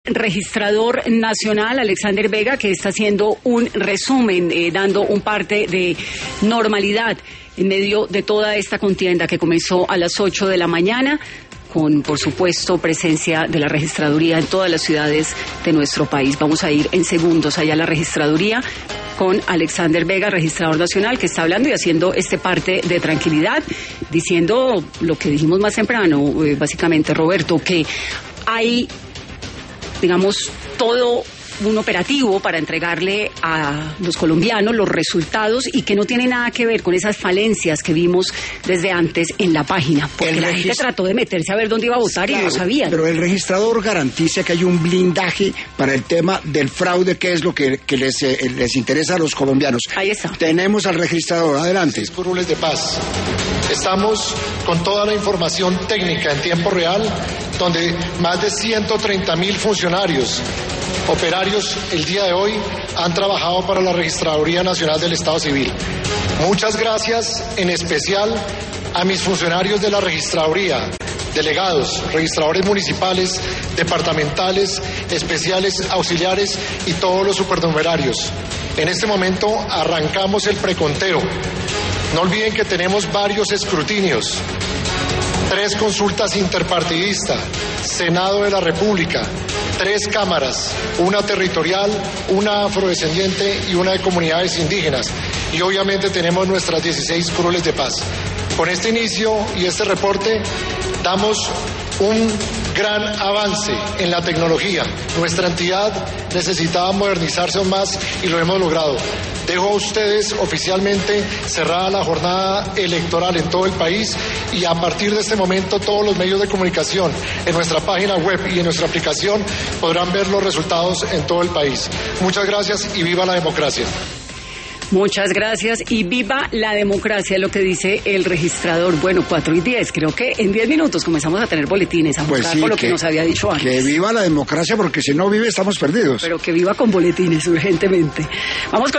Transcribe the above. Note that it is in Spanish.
registrador nacional, Alexander Vega, que está haciendo un resumen, dando un parte de normalidad en medio de toda esta contienda que comenzó a las 8 de la mañana, con, por supuesto, presencia de la registraduría en todas las ciudades de nuestro país. Vamos a ir en segundos allá a la registraduría con Alexander Vega, registrador nacional, que está hablando y haciendo este parte de tranquilidad, diciendo lo que dijimos más temprano, básicamente, Roberto, que hay, digamos, todo un operativo para entregarle a los colombianos los resultados y que no tiene nada que ver con esas falencias que vimos desde antes en la página, porque la gente trató de meterse a ver dónde iba a votar, claro, y no sabían. Pero el registrador garantiza que hay un blindaje para el tema del fraude, que es lo que les interesa a los colombianos. Ahí está. Tenemos al registrador, adelante. Curules de Paz. Estamos con toda la información técnica en tiempo real, donde más de 130.000 funcionarios operarios el día de hoy han trabajado para la Registraduría Nacional del Estado Civil. Muchas gracias en especial a mis funcionarios de la Registraduría, delegados, registradores municipales, departamentales, especiales, auxiliares y todos los supernumerarios. En este momento arrancamos el preconteo. No olviden que tenemos varios escrutinios, 3 consultas interpartidistas, Senado de la República, 3 cámaras, una territorial, una afrodescendiente y una de comunidades indígenas. Y obviamente tenemos nuestras 16 curules de paz. Con este inicio y este reporte damos un gran avance en la tecnología. Nuestra entidad necesitaba modernizarse aún más y lo hemos logrado. Dejo a ustedes oficialmente cerrada la jornada electoral en todo el país y a partir de este momento todos los medios de comunicación en nuestra página web y en nuestra aplicación podrán ver los resultados en todo el país. Muchas gracias y viva la democracia. Muchas gracias y viva la democracia, lo que dice el registrador. Bueno, 4:10, creo que en 10 minutos comenzamos a tener boletines, a mostrar por lo que nos había dicho antes. Que viva la democracia, porque si no vive estamos perdidos. Pero que viva con boletines urgentemente. Vamos con